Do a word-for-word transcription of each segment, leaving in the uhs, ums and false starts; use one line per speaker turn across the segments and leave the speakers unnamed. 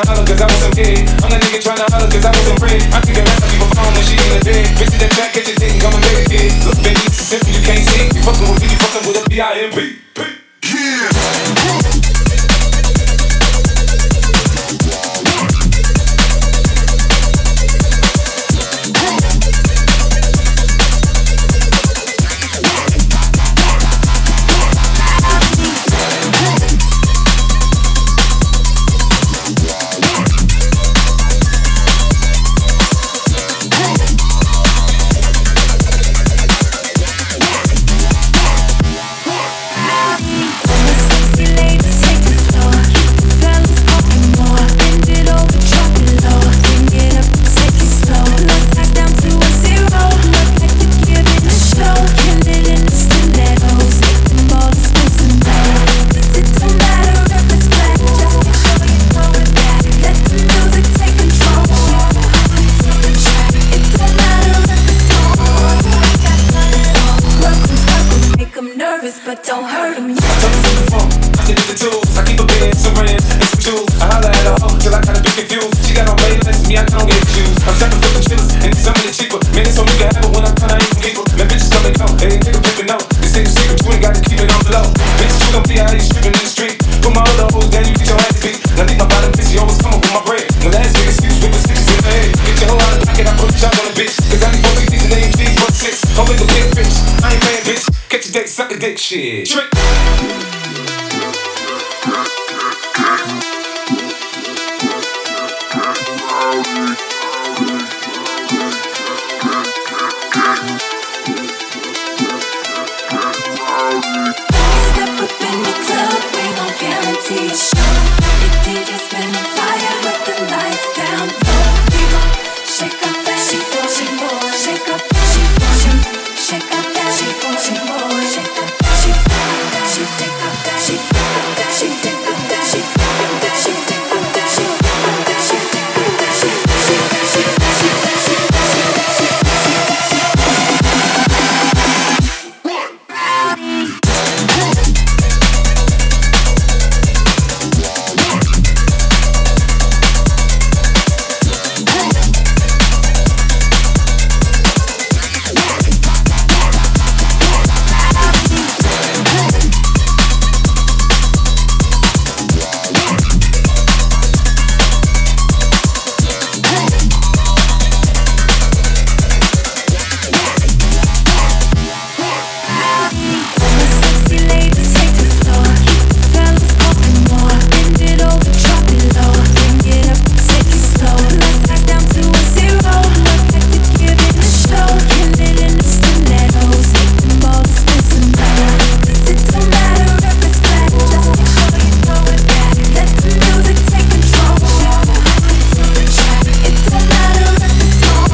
holler cause I want some head. I'm the nigga tryna holler cause I want some bread. I think that's how people phone when she in the bed. Bitch in that track, catch your dick and come and make it kid. Look baby, it's simple, you can't see. You fucking with me, you fucking with a B I M B. Yeah.
But don't hurt him.
I told you from the phone, I can get the tools. I keep a bed, some rent, and some jewels. I holler at her hoe till I kinda be confused. She got on way less than me, I don't get confused. I'm shopping for the chillers, and it's something cheaper. Man, it's so you can have it when I'm kinda ain't from people. Man, bitches come and go, hey, nigga, pimpin' no. This ain't a secret, you ain't gotta keep it on the low. Bitches, you gon' see how you strippin' in the street. Put my other hoes down, you get your ass beat. Now leave my bottom bitch, you always come up with my bread. Now last nigga, excuse with the stitches in the head. Get your hoe out of pocket, I put the charge on the bitch. Cause I need four C Ds and A M Gs for the six. Don't make a big bitch, I ain't paying bitch. Catch your dick, suck a dick, shit. Trick.
Step up in the club, we gon' guarantee a show. The D J spinning fire with the lights down low. We gon' shake up that she for she boy, shake up that she for she, shake up that she for she boy, shake up that she for that she take up that she for that she take up that she for that she take up that she for that she take up that she for she that she that she that she that she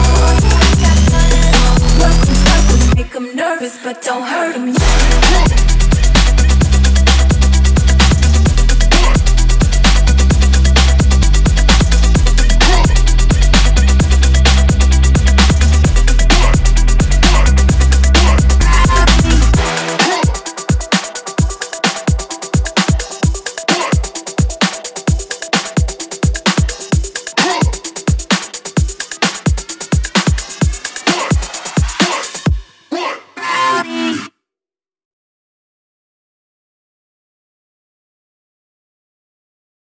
but don't hurt him.